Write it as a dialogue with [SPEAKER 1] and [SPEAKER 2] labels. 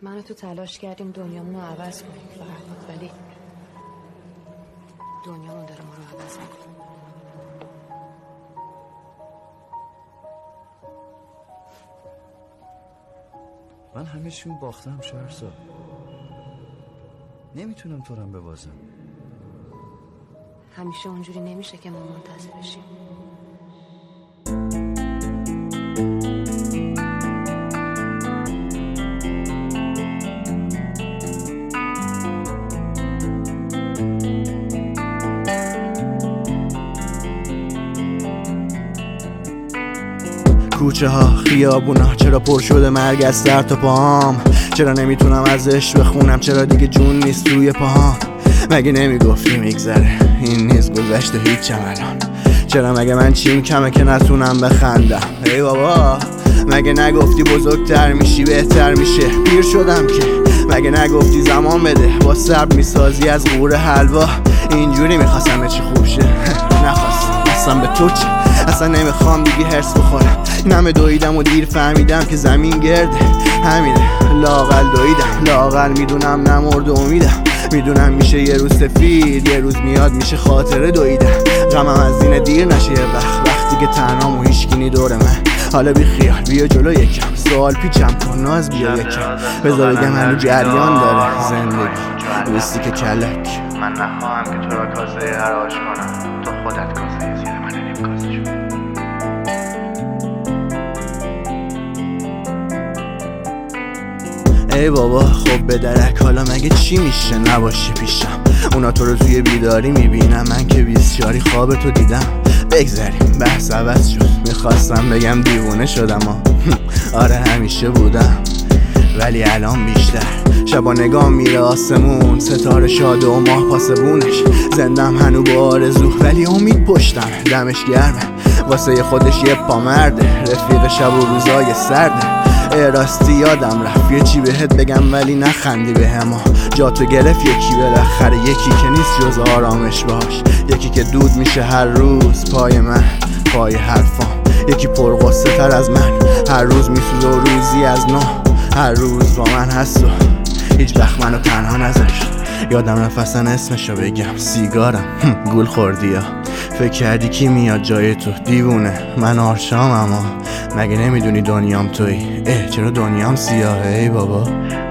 [SPEAKER 1] من و تو تلاش کردیم دنیامونو عوض کنیم فرهاد، ولی دنیامون داره ما رو عوض میکنه.
[SPEAKER 2] من همه‌شون باختم شهرزاد. نمیتونم تو رو هم ببازم.
[SPEAKER 1] همیشه اونجوری نمیشه که ما منتظر بشیم.
[SPEAKER 3] کوچه ها خیابونا چرا پر شده مرگ از سر تا پاهام؟ چرا نمیتونم ازش بخونم؟ چرا دیگه جون نیست توی پاهام؟ مگه نمیگفتی میگذره این نیز گذشته هیچم الان؟ چرا مگه من چیم کمه که نتونم بخندم؟ ای بابا مگه نگفتی بزرگتر میشی بهتر میشه؟ پیر شدم که مگه نگفتی زمان بده با صبر میسازی از قوره حلوا؟ اینجوری میخواستم چی خوب شه نخواستم اصلا به تو چی؟ اصلا نمیخوام دیگه هرس بخورم. این همه دویدم و دیر فهمیدم که زمین گرده، همینه لااقل دویدم، لااقل میدونم نمرد امیدم، میدونم میشه یه روز سفید، یه روز میاد میشه خاطره دویدم. غمم از این دیر نشه یه وقتی که تنهام و هیچکی دور من. حالا بی خیال بیا جلو یکم، سوال پیچم کن ناز بیا یکم، بذار بگم هنو جریان داره زندگی دوستی که کلک.
[SPEAKER 4] من نخواهم که تو را کاسه حراج کنم، تو خودت کاسه زیر من نیم کاسه شد.
[SPEAKER 3] ای بابا خب به درک حالا مگه چی میشه نباشی پیشم؟ اونا تو رو توی بیداری میبینم، من که بیسیاری خواب تو دیدم. بگذاریم بحث عوض شد، میخواستم بگم دیوونه شدم آره همیشه بودم ولی الان بیشتر. شبا نگاه میره آسمون، ستاره شاده و ماه پاسبونش، زندم هنو با آرزو ولی امید پشتم، دمش گرمه واسه خودش یه پامرده، رفیق شب و روزای سرده. راستی یادم رفت یه چی بهت بگم ولی نخندی به هما، جاتو گرفت یکی بالاخره، یکی که نیست جز آرامش باش، یکی که دود میشه هر روز پای من پای حرفام، یکی پرغصه تر از من هر روز میسوزه و روزی از نو، هر روز با من هست و هیچ وقت منو تنها نذاشت. یادم رفت اصلا اسمشو بگم، سیگارم گول خوردی ها، فکر کردی کی میاد جای تو؟ دیوونه من آرشام، اما مگه نمیدونی دنیام تویی؟ چرا دنیام سیاهه ای بابا؟